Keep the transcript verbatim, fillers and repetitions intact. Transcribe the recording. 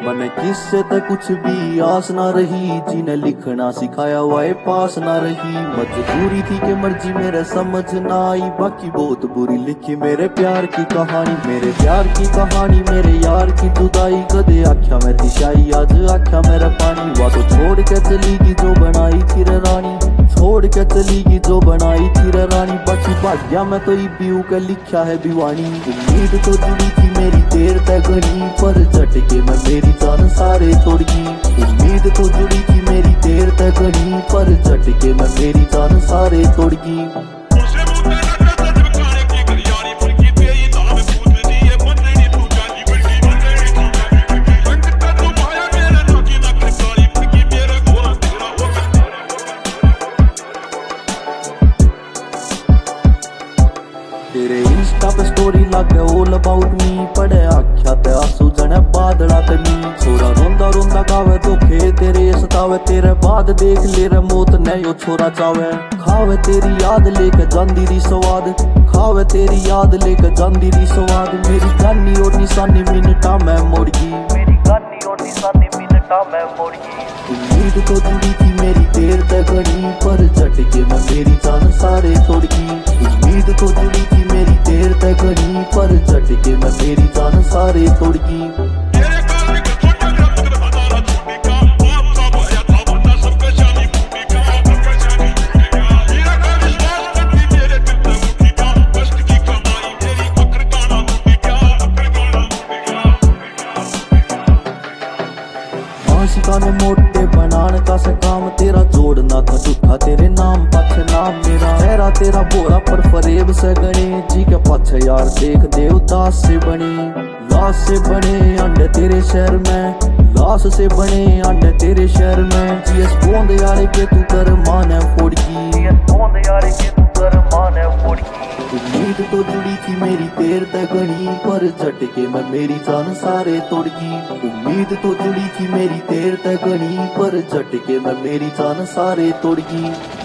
मन किससे ते कुछ भी आस ना रही, जिन्हें लिखना सिखाया वाए पास ना रही। मजबूरी थी कि मर्जी मेरे समझ ना आई, बाकी बहुत बुरी लिखी मेरे प्यार की कहानी। मेरे प्यार की कहानी मेरे यार की जुदाई, कदे आख्या मैं थी शाही आज आख्या मेरा पानी। वो तो छोड़ के चलीगी जो बनाई थी रे रानी, छोड़ के चलीगी जो बनाई थी रे रानी। बाकी भाग्या मैं तो इब्बी के लिखा है दीवानी। उम्मीद तो जुड़ी थी मेरी देर तक घनी, पर झटके मैं मेरी जान सारे तोड़गी। उम्मीद तो जुड़ी थी मेरी देर तक घनी, पर झटके मैं मेरी जान सारे तोड़गी। तेरे इंस्टा पे स्टोरी लागे ऑल अबाउट मी, पड़े आख्या ते आंसू जने बादला ते मी। छोरा रोंदा रोंदा गावे दुखे तेरे सतावे, तेरे बाद देख ले रे मौत ने यो छोरा चावे। खावे तेरी याद लेके जांदी री स्वाद, खावे तेरी याद लेके जांदी री स्वाद। मेरी गानी और निशानी मिनटा में मोड़गी, मेरी गानी और निशानी मिनटा में मोड़गी। उम्मीद तो जुड़ी थी मेरी देर तक घनी, पर झटके मैं मेरी जान सारे तोड़गी। उम्मीद तो जुड़ी थी मेरी देर तक घनी, पर झटके मैं मेरी जान सारे तोड़गी। सिखाने मोटे बनाने का से काम, तेरा जोड़ना था झूठा तेरे नाम पाछे नाम मेरा। तेरा तेरा बोरा पर फरेब से गणे, जी के पाछे यार देख दे उदास से बने। लाश से बने अंडे तेरे शहर में, लाश से बने अंडे तेरे शहर में। जीएस बोंद यारे के तू कर माने फोड़गी, जीएस बोंद यारे के तू कर माने फोड़गी। उम्मीद तो जुड़ी थी मेरी देर तक घनी, पर झटके मैं मेरी जान सारे तोड़गी। उम्मीद तो जुड़ी थी मेरी देर तक घनी, पर झटके मैं मेरी जान सारे तोड़गी।